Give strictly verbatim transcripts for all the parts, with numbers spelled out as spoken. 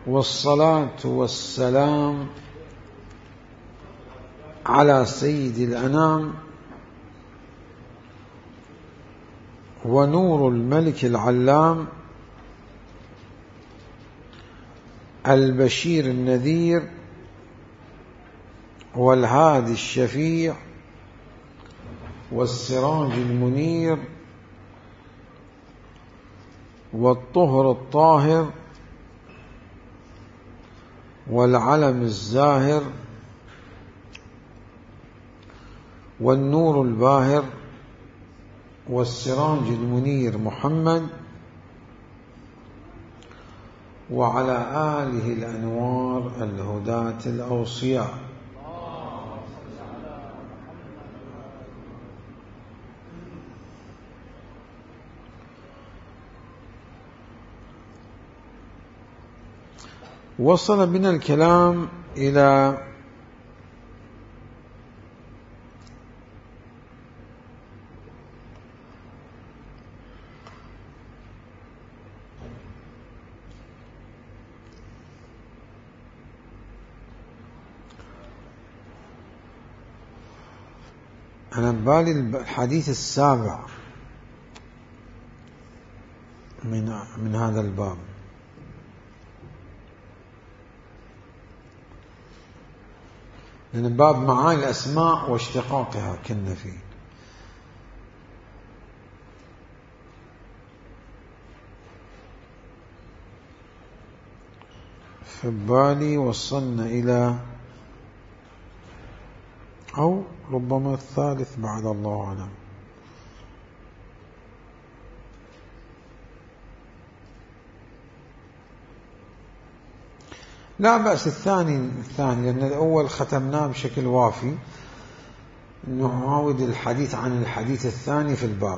والصلاة والسلام على سيد الأنام ونور الملك العلام البشير النذير والهادي الشفيع والسراج المنير والطهر الطاهر والعلم الزاهر والنور الباهر والسراج المنير محمد وعلى آله الأنوار الهداة الأوصياء. وصل بنا الكلام إلى أنا ببالي الحديث السابع من من هذا الباب، لأن باب معاني الأسماء واشتقاقها كنا فيه. فبالي وصلنا إلى أو ربما الثالث بعد الله أعلم. لا بأس الثاني الثاني لأن الأول ختمناه بشكل وافي، نعاود الحديث عن الحديث الثاني في الباب،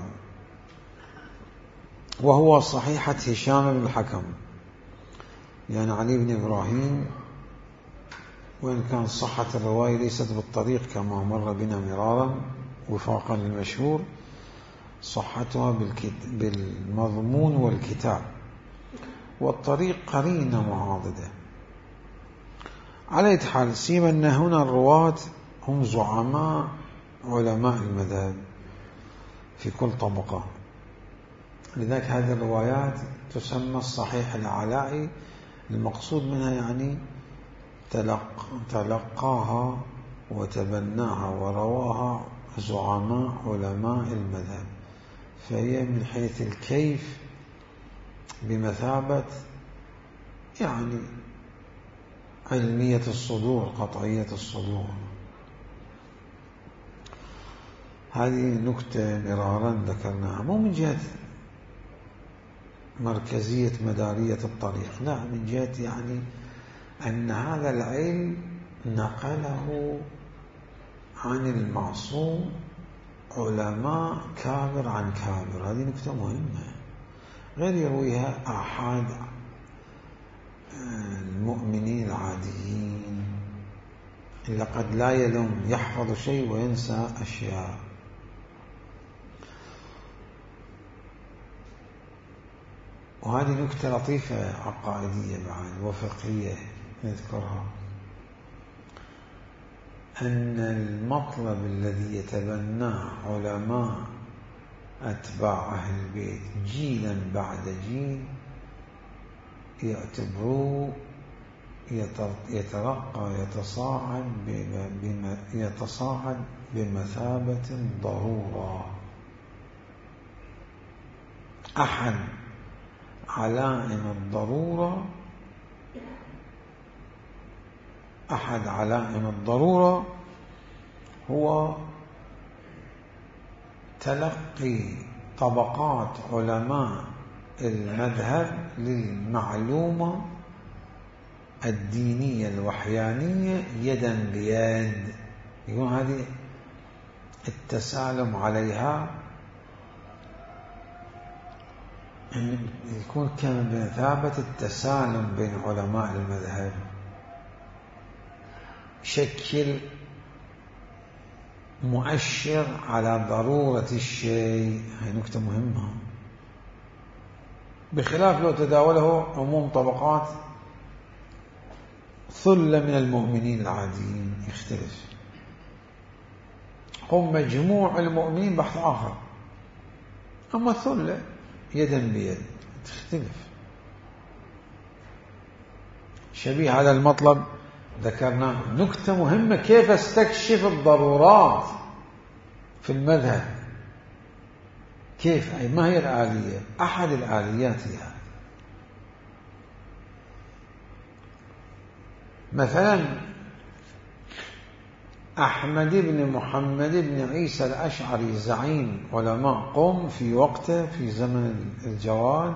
وهو صحيحة هشام بن الحكم يعني علي بن إبراهيم، وإن كان صحة الرواية ليست بالطريق كما مر بنا مرارا وفاقا للمشهور، صحتها بالمضمون والكتاب، والطريق قرينة معاضدة. على أي حال، سيما أن هنا الرواة هم زعماء علماء المذهب في كل طبقة، لذلك هذه الروايات تسمى الصحيح العلائي، المقصود منها يعني تلق تلقاها وتبناها ورواها زعماء علماء المذهب، فهي من حيث الكيف بمثابة يعني علمية الصدور، قطعية الصدور. هذه نكتة مرارا ذكرناها، مو من جهة مركزية مدارية الطريق، لا، من جهة يعني أن هذا العلم نقله عن المعصوم علماء كابر عن كابر. هذه نكتة مهمة، غير يرويها أحد المؤمنين العاديين إلا قد لا يلوم، يحفظ شيء وينسى أشياء. وهذه نكتة لطيفة عقائدية بعد وفقهية نذكرها، أن المطلب الذي يتبناه علماء أتباع أهل البيت جيلا بعد جيل يعتبروه يترقى يتصاعد يتصاعد بمثابة ضرورة. أحد علائم الضرورة أحد علائم الضرورة هو تلقي طبقات علماء المذهب للمعلومة الدينية الوحيانية يدا بيد، يكون هذه التسالم عليها يكون كمثابة التسالم بين علماء المذهب، شكل مؤشر على ضرورة الشيء. هي نكتة مهمة، بخلاف لو تداوله عموم طبقات ثلة من المؤمنين العاديين يختلف، هم مجموع المؤمنين بحث آخر، أما ثلة يدا بيد تختلف. شبيه هذا المطلب ذكرناه. نكتة مهمة: كيف استكشف الضرورات في المذهب؟ كيف؟ أي ما هي الآلية؟ أحد الآليات هي مثلا أحمد بن محمد بن عيسى الأشعري زعيم علماء قم في وقته في زمن الجواد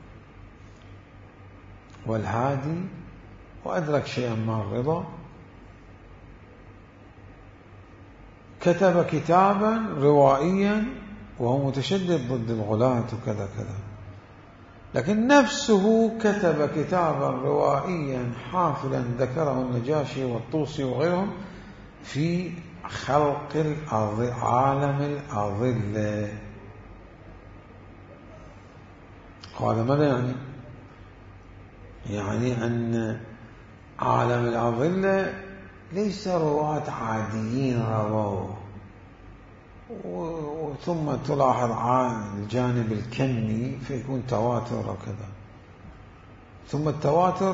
والهادي، وأدرك شيئا من الرضا، كتب كتابا روائيا وهو متشدد ضد الغلاة وكذا كذا، لكن نفسه كتب كتابا روائيا حافلا ذكره النجاشي والطوسي وغيرهم في خلق عالم الأظلة. قال ماذا يعني؟ يعني أن عالم الأظلة ليس رواة عاديين رووه، ثم تلاحظ الجانب الكمي فيكون تواتر وكذا، ثم التواتر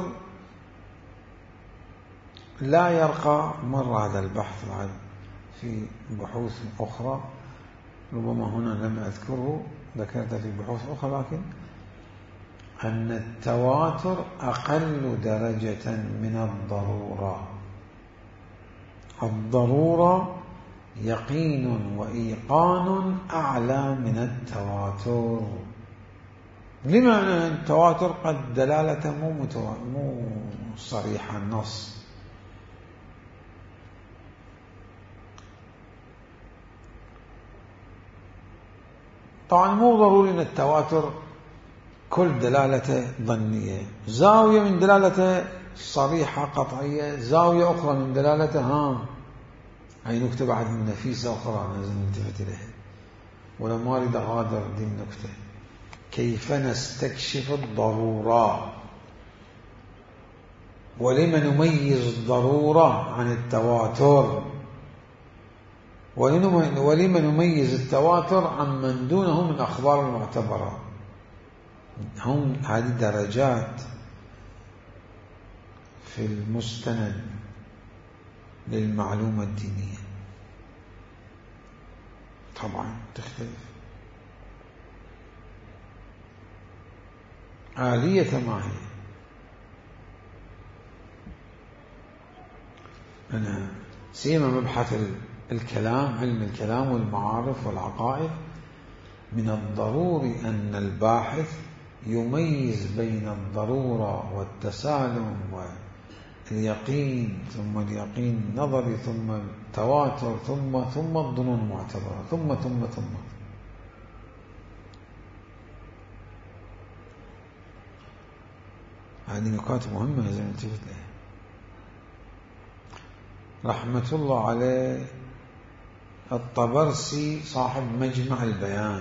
لا يرقى. مر هذا البحث بعد في بحوث أخرى، ربما هنا لم أذكره، ذكرت في بحوث أخرى، لكن أن التواتر أقل درجة من الضرورة. الضرورة يقين وإيقان أعلى من التواتر. لما أن التواتر قد دلالته مو, متو... مو صريحة النص، طبعا مو ضروري أن التواتر كل دلالته ظنية، زاوية من دلالته صريحة قطعية، زاوية أخرى من دلالته ها هي نكتة بعد من نفيسة أخرى لازم نلتفت إليها، ولا ما أريد أغادر دي النكتة. كيف نستكشف الضرورة؟ ولما نميز الضرورة عن التواتر؟ ولما نميز التواتر عن من دونه من أخبار المعتبرة؟ هم هذه درجات في المستند للمعلومة الدينية، طبعا تختلف. آلية ما هي؟ أنا سيما مبحث الكلام، علم الكلام والمعارف والعقائد، من الضروري أن الباحث يميز بين الضرورة والتسالم واليقين، ثم اليقين النظري، ثم التواتر، ثم ثم الظنون المعتبرة، ثم ثم ثم هذه نقاط مهمة لازم نلتفت لها. رحمة الله عليه الطبرسي صاحب مجمع البيان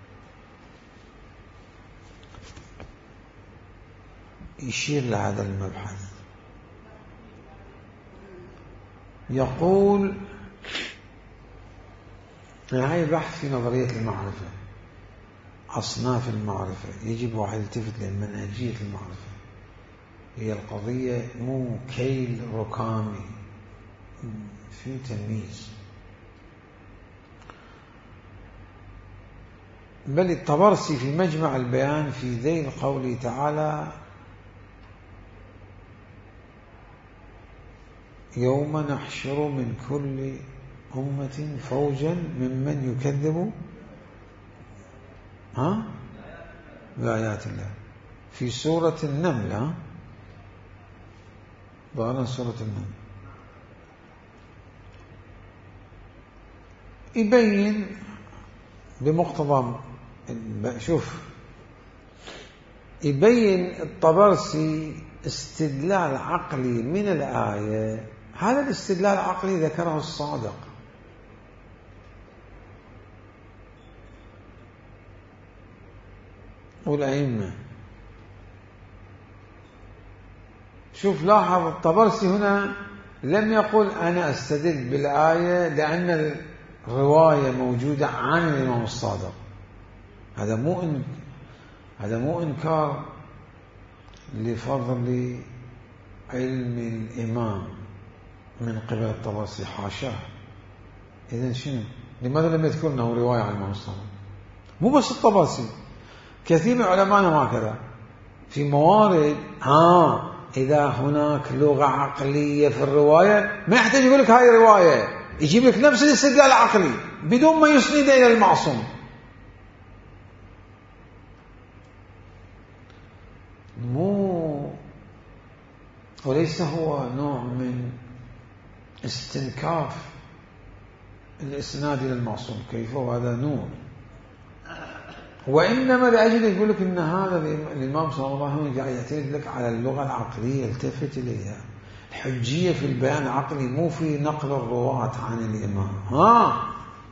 يشير لهذا المبحث، يقول هاي بحث في نظرية المعرفة، أصناف المعرفة، يجب واحد يلتفت لمنهجية المعرفة. هي القضية مو كيل ركامي، في تمييز. بل الطبرسي في مجمع البيان في ذيل قوله تعالى: يوم نحشر من كل أمة فوجا ممن يكذب ها بآيات الله، في سورة النمل، ها ظهرنا سورة النمل، يبين بمقتضى، شوف، يبين الطبرسي استدلال عقلي من الآية. هذا الاستدلال العقلي ذكره الصادق، والأئمة. شوف لاحظ الطبرسي هنا لم يقل أنا أستدل بالآية لأن الرواية موجودة عن الإمام الصادق. هذا مو إن هذا مو إنكار لفضل علم الإمام من قبل الطبرسي، حاشاه. إذن شنو؟ لماذا لم يذكر أنه رواية عن الإمام الصادق؟ مو بس الطبرسي، كثير من علماءنا هكذا في موارد. ها إذا هناك لغة عقلية في الرواية ما يحتاج يقول لك هاي رواية، يجيب لك نفس الاستدلال العقلي بدون ما يسند إلى المعصوم. مو وليس هو نوع من استنكاف الإسناد إلى المعصوم، كيف هذا نور، وإنما لأجل يقول لك إن هذا الإمام صلى الله عليه وسلم قاعد يعتمد لك على اللغة العقلية، التفت إليها. الحجية في البيان العقلي مو في نقل الرواة عن الإمام. ها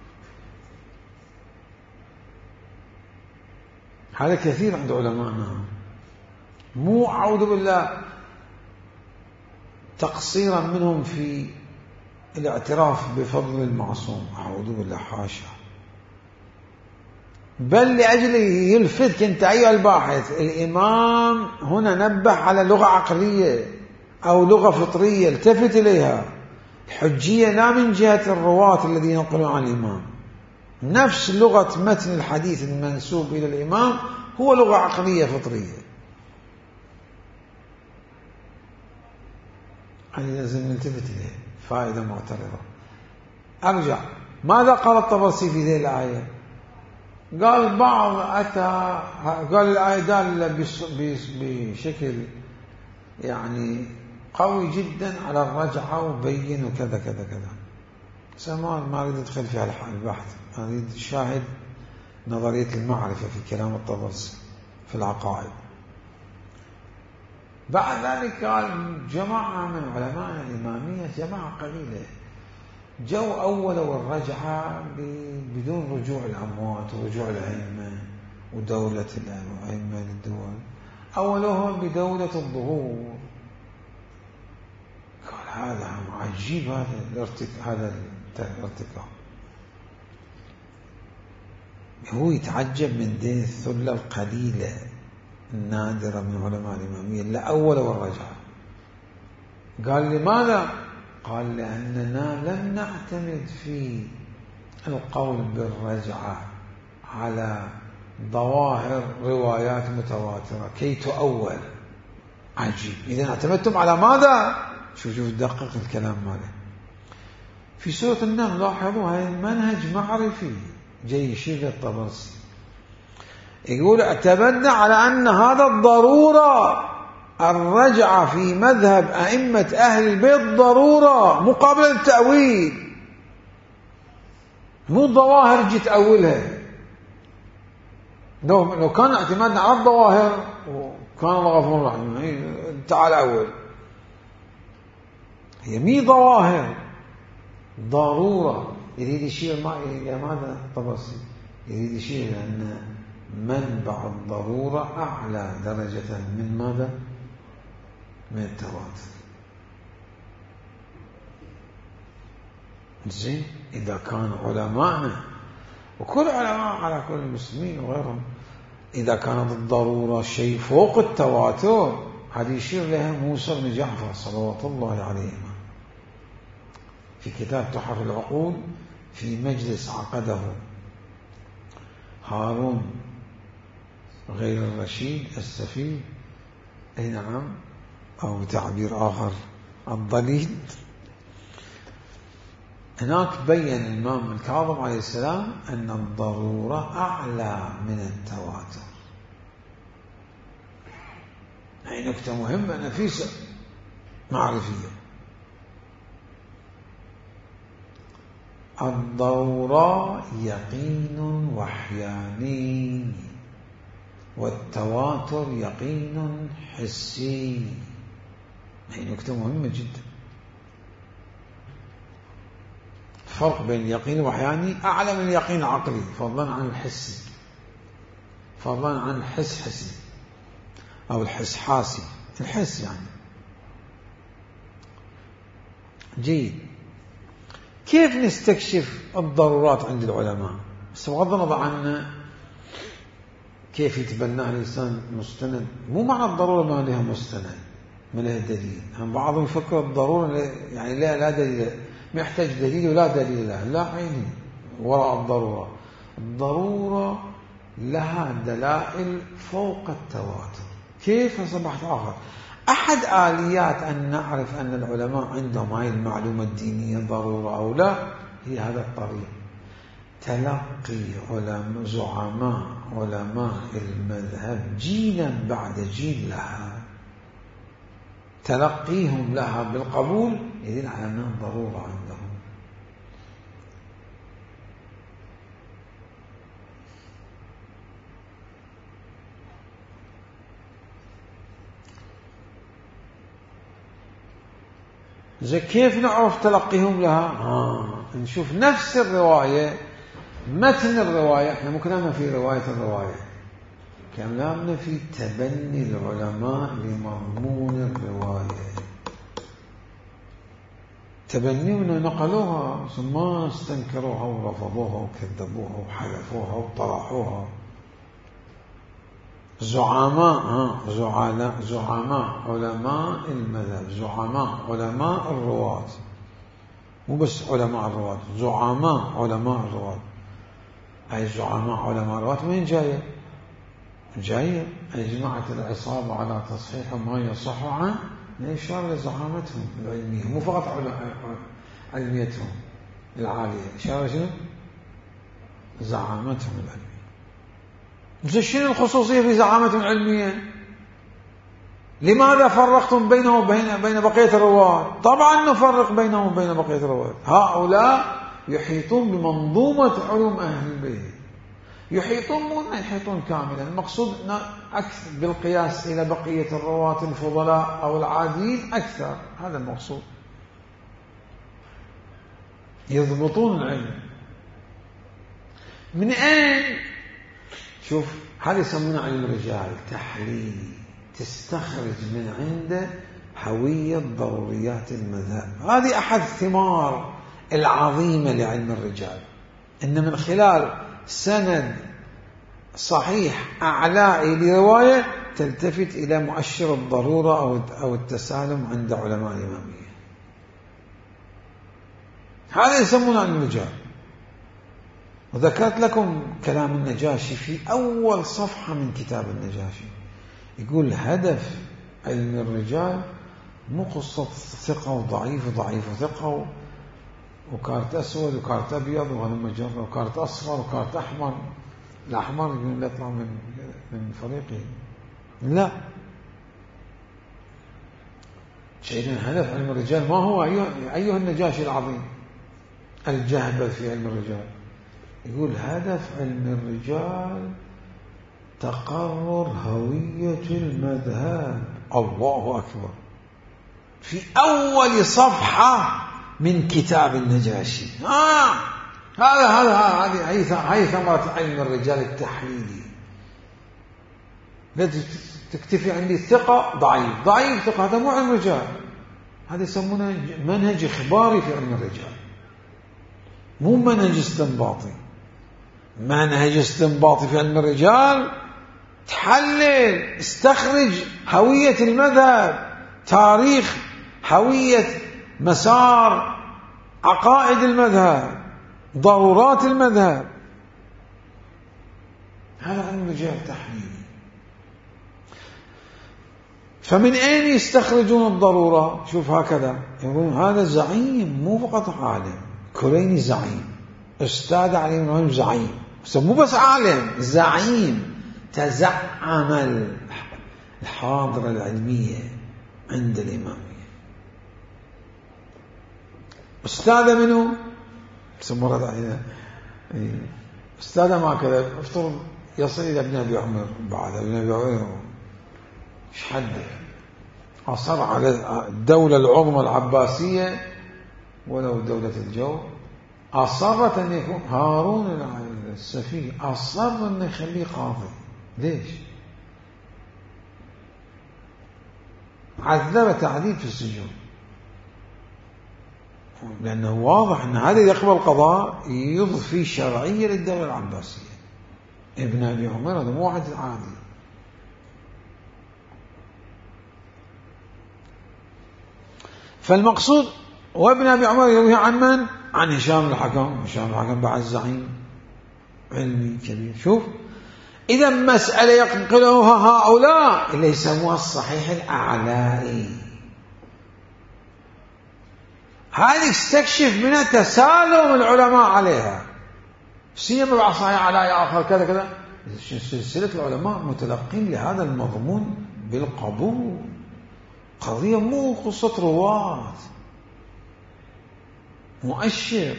هذا كثير عند علمائنا، مو أعوذ بالله تقصيرا منهم في الاعتراف بفضل المعصوم، أعوذ بالله حاشا، بل لأجل يلفتك أنت أيها الباحث. الإمام هنا نبه على لغة عقلية أو لغة فطرية، التفت إليها. الحجية لا من جهة الرواة الذين ينقلون عن الإمام، نفس لغة متن الحديث المنسوب إلى الإمام هو لغة عقلية فطرية. هذه لازم نلتفت إليه، فائدة معترضة. أرجع، ماذا قال الطبرسي في ذي الآية؟ قال بعض أتى قال الآية دالة بشكل يعني قوي جدا على الرجعة وبين وكذا كذا كذا. سمان ما أريد أدخل في البحث، أريد شاهد نظرية المعرفة في كلام الطبرسي في العقائد. بعد ذلك قال جماعة من علماء الإمامية، جماعة قليلة، جو أولوا الرجعة بدون رجوع الأموات ورجوع الأئمة ودولة الأئمة للدول، أولوهم بدولة الظهور. قال هذا عجيب، هذا الارتكاء هذا الارتكاء هو يتعجب من دين الثلة القليلة النادرة من علماء الإمامية اللي أولوا الرجعة. قال لماذا؟ قال لأننا لم نعتمد في القول بالرجعة على ظواهر روايات متواترة كي تؤول. عجيب، إذا اعتمدتم على ماذا؟ شوف شوف دقق الكلام ماله في سورة النمل. لاحظوا هاي منهج معرفي جاي يشير الطبرسي، يقول اعتمدنا على أن هذا الضرورة، الرجعة في مذهب أئمة أهل البيت ضرورة مقابل التأويل، مو الظواهر جيت أولها. لو لو كان اعتمادنا على الظواهر كان الله غفور رحيم، تعال أول. هي مي ظواهر، ضرورة. يريد يشير ما إلى ماذا الطبرسي؟ يريد يشير أن منبع الضرورة أعلى درجة من ماذا؟ من التواتر. زين، إذا كان علماءنا وكل علماء على كل المسلمين وغيرهم إذا كانت الضرورة شيء فوق التواتر، هذا يشير لها موسى بن جعفر صلوات الله عليهما في كتاب تحف العقول في مجلس عقده هارون غير الرشيد السفيه، أي نعم، أو تعبير آخر الضليل. هناك بين الإمام الكاظم عليه السلام أن الضرورة أعلى من التواتر. هي نكتة مهمة نفيسة معرفية. الضرورة يقين وحياني، والتواتر يقين حسي. هي نكتة مهمة جدا. الفرق بين اليقين الوحياني أعلى من اليقين العقلي، فضلا عن الحسي، فضلا عن الحس حسي أو الحس حاسي. الحس يعني جيد. كيف نستكشف الضرورات عند العلماء؟ بس بغض النظر عن كيف يتبناها الإنسان مستند. مو معنى الضرورة ما لها مستند، ما لها دليل. هم بعضهم يفكر الضرورة يعني لا لا دليل، ما يحتاج دليل ولا دليل له. لا عيني وراء الضرورة. الضرورة لها دلائل فوق التواتر. كيف أصبحت آخر؟ أحد آليات أن نعرف أن العلماء عندهم هاي المعلومة الدينية ضرورة أو لا هي هذا الطريق: تلقي علماء زعماء علماء المذهب جيلا بعد جيل لها، تلقيهم لها بالقبول يدل على أنها ضرورة عندهم. زي كيف نعرف تلقيهم لها؟ آه. نشوف نفس الرواية، متن الرواية. احنا مو كلامنا في رواية الرواية، كلامنا في تبني العلماء لمضمون الرواية. تبنينا نقلوها، ما استنكروها ورفضوها وكذبوها وحلفوها وطرحوها. زعماء زعماء زعماء علماء المذهب، زعماء علماء الرواة، مو بس علماء الرواة، زعماء علماء الرواة. أي زعماء علماء الرواة وين جاية؟ جاية أجمعت العصابة على تصحيح ما يصح عنه لإشارة لزعامتهم العلمية، مو فقط علميتهم العالية، إشارة شنو؟ زعامتهم العلمية. زين شنو الخصوصية في زعامتهم العلمية؟ لماذا فرقتم بينه وبين بين بقية الرواة؟ طبعا نفرق بينهم وبين بقية الرواة. هؤلاء يحيطون بمنظومة علوم أهل البيت، يحيطون مو يحيطون كاملا، المقصود أكثر بالقياس إلى بقية الرواة الفضلاء أو العاديين أكثر، هذا المقصود. يضبطون العلم. من أين؟ شوف هذا يسمونه علم الرجال تحليلي، تستخرج من عنده هوية ضروريات المذهب. هذه أحد الثمار العظيمة لعلم الرجال، إن من خلال سند صحيح أعلائي لرواية تلتفت إلى مؤشر الضرورة أو التسالم عند علماء الإمامية. هذا يسمونه علم الرجال. وذكرت لكم كلام النجاشي في أول صفحة من كتاب النجاشي، يقول هدف علم الرجال مو قصة ثقة وضعيف وضعيف وثقة وكارت أسود وكارت أبيض وهلم جرة وكارت أصفر وكارت أحمر. الأحمر يقول يطلع من من فريقه. لا، شيء هدف علم الرجال ما هو أيها النجاشي العظيم الجهبذ في علم الرجال. يقول هدف علم الرجال تقرر هوية المذهب. الله أكبر، في أول صفحة من كتاب النجاشي. آه هذا هذا هذه هي ثمرة علم الرجال التحليلي. لا تكتفي عندي الثقة ضعيف ضعيف ثقة، هذا مو علم الرجال، هذا يسمونه منهج إخباري في علم الرجال، مو منهج استنباطي. منهج استنباطي في علم الرجال تحلل، استخرج هوية المذهب، تاريخ هوية مسار عقائد المذهب، ضرورات المذهب. هذا علم الرجال تحليلي. فمن أين يستخرجون الضرورة؟ شوف هكذا يقولون هذا زعيم مو فقط عالم، كليني زعيم، أستاذ علي بن علي زعيم، مو بس عالم، زعيم، تزعم الحاضرة العلمية عند الإمامية. أستاذ منه سمرت علينا أستاذ ما كذا، افترض يصل إلى ابن أبي عمر، بعد ابن أبي عمر إيش حده أصر على الدولة العظمى العباسية ولو دولة الجو، أصرت أن يكون هارون السفيه أصر أن يخليه قاضي. ليش؟ عذب تعذيب في السجون. لأنه واضح أن هذا يقبل قضاء يضفي شرعية للدولة العباسية. ابن أبي عمر هذا مو واحد عادي. فالمقصود وابن أبي عمر يروي عن من؟ عن هشام الحكم. هشام الحكم بعد زعيم علمي كبير. شوف إذا مسألة ينقلها هؤلاء اللي يسموها الصحيح الأعلائي، هذه استكشف منها تسالم العلماء عليها، سيما بعض صحيح أعلائي آخر كذا كذا. سلسلة العلماء متلقين لهذا المضمون بالقبول. قضية مو قصة رواة، مؤشر.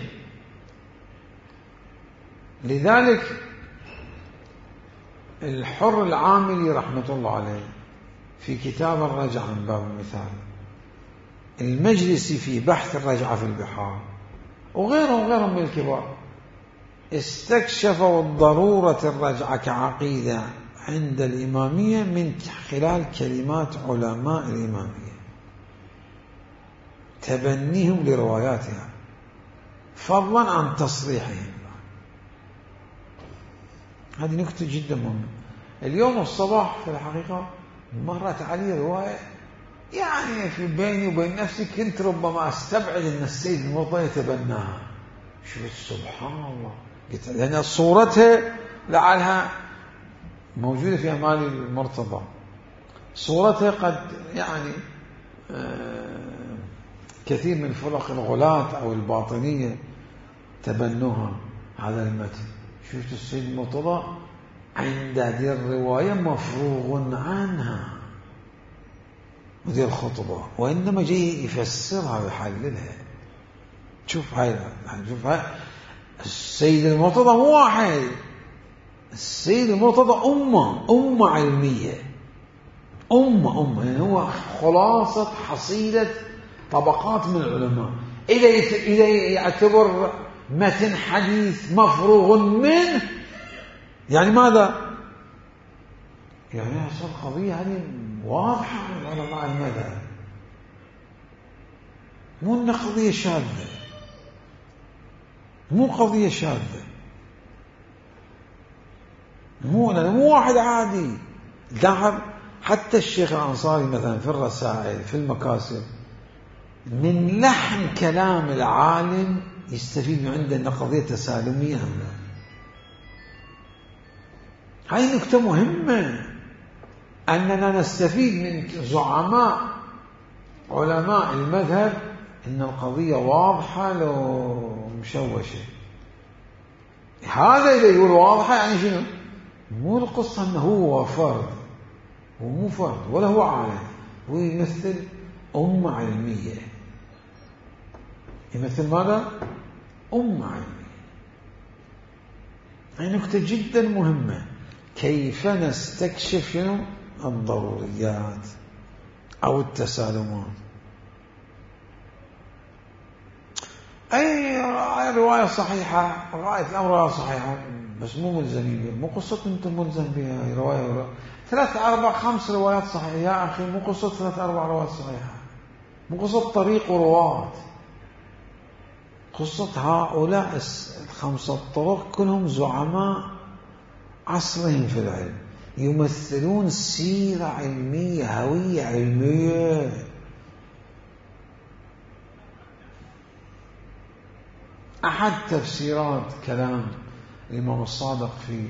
لذلك الحر العاملي رحمة الله عليه في كتاب الرجعة من باب المثال، المجلسي في بحث الرجعة في البحار، وغيرهم وغيرهم من الكبار، استكشفوا ضرورة الرجعة كعقيدة عند الإمامية من خلال كلمات علماء الإمامية، تبنيهم لرواياتها فضلا عن تصريحهم. هذه نكتة جدا مهمة. اليوم الصباح في الحقيقة مرت علي رواية يعني في بيني وبين نفسي كنت ربما استبعد ان السيد المرتضى يتبناها. شوف سبحان الله، لأن صورتها لعلها موجودة في أمال المرتضى، صورتها قد يعني كثير من فرق الغلاة أو الباطنية تبنوها هذا المتن. شفت السيد المرتضى عند هذه الرواية مفروغ عنها ودي الخطبة، وإنما جاي يفسرها ويحللها. شوف هاي شوف هاي السيد المرتضى مو واحد، السيد المرتضى أمة أمة علمية، أمة أمة يعني هو خلاصة حصيلة طبقات من العلماء. إذا إذا يعتبر متن حديث مفروغ منه يعني ماذا؟ يعني أصل القضية هذه واضحة من علماء المذهب، مو إن قضية شاذة، مو قضية شاذة، مو مو واحد عادي. ذهب حتى الشيخ الأنصاري مثلا في الرسائل في المكاسب من لحن كلام العالم يستفيد من عنده أن قضية تسالمية أم لا. هذه نكتة مهمة، أننا نستفيد من زعماء علماء المذهب أن القضية واضحة لو مشوشة. هذا إذا يقول واضحة يعني شنو؟ مو القصة أنه هو فرد، هو مو فرد ولا هو عالم، هو يمثل أمة علمية. يمثل ماذا؟ أمة علمية. هذه نكتة جدا مهمة. كيف نستكشف شنو؟ الضروريات أو التسالمات. أي رواية صحيحة، رواية الأمر رواية صحيحة بس مو ملزمين بها، مو قصة أنتم ملزم بها. رواية رواية ثلاث أربع خمس روايات صحيحة يا أخي، مو قصة ثلاث أربع روايات صحيحة، مو قصة طريق ورواة، قصة هؤلاء الخمسة طرق كلهم زعماء عصرهم في العلم، يمثلون سيرة علمية هوية علمية. أحد تفسيرات كلام الإمام الصادق في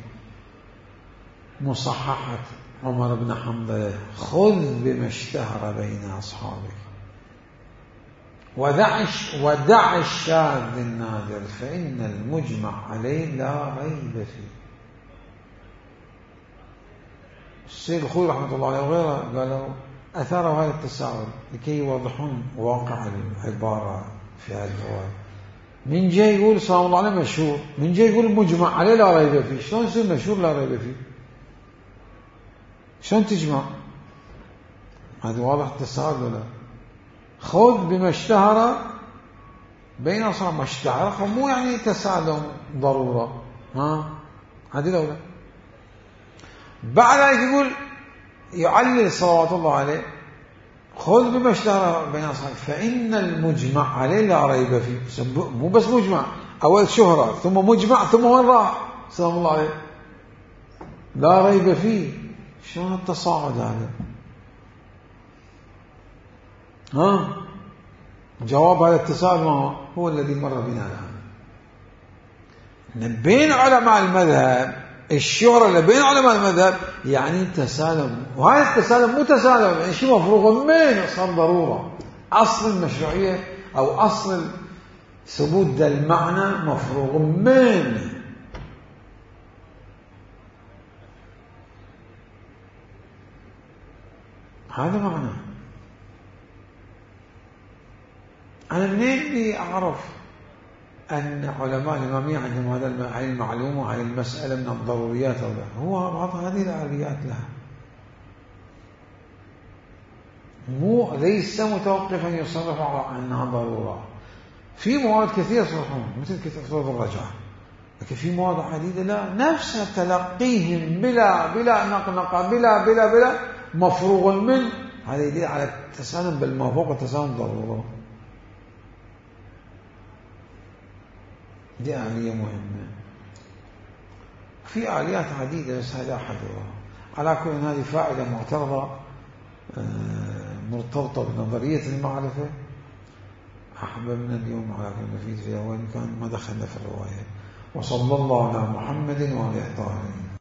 مصححة عمر بن حنظلة: خذ بما اشتهر بين أصحابك ودع الشاذ النادر فإن المجمع عليه لا ريب فيه. السيد الخوي رحمة الله عليه وغيره قالوا أثاروا هذا التساؤل لكي يوضحون واقع العبارة في هذه الرواية. من جاي يقول صلى الله عليه مشهور، من جاي يقول مجمع عليه لا ريب فيه. شلون يصير مشهور لا ريب فيه؟ شلون تجمع؟ هذا واضح التساؤل ولا؟ خذ بما اشتهر بين أصحاب، ما اشتهر مو يعني تسالم ضرورة، ها هذه الأولى. بعد ذلك يقول يعلل صلوات الله عليه: خذ بما اشتهر بين أصحابه فإن المجمع عليه لا ريب فيه. مو بس مجمع، أول شهرة ثم مجمع ثم وين راح؟ سلام الله عليه. لا ريب فيه. شلون التصاعد هذا؟ ها؟ جواب هذا التساؤل ما هو؟ هو الذي مر بنا الآن. بين علماء المذهب الشهرة اللي بين علماء المذهب يعني تسالم، وهذا التسالم مو تسالم يعني شيء مفروغ منه، صار ضرورة. أصل المشروعية أو أصل ثبوت ذا المعنى مفروغ منه. هذا معنى. أنا منين لي أعرف أن علماء الإمامية عندهم هذه المعلومة، هذه المسألة من الضروريات؟ هو بعض هذه الآليات لها، مو ليس متوقفا يصرف على أنها ضرورة. في مواد كثيرة يصرفون مثل كتاب الرجعة، لكن في مواد عديدة لا، نفس تلقيهم بلا بلا نقنقة بلا بلا بلا مفروغ منه. هذا يدل على التسالم، بل ما فوق التسالم ضرورة. دي آلية مهمة. في آليات عديدة بس هذا أحدها. على كل هذه فائدة معترضة مرتبطة بنظرية المعرفة. أحببنا اليوم على كل نفيد فيها وإن كان ما دخلنا في الرواية. وصلى الله على محمد وعلى آله.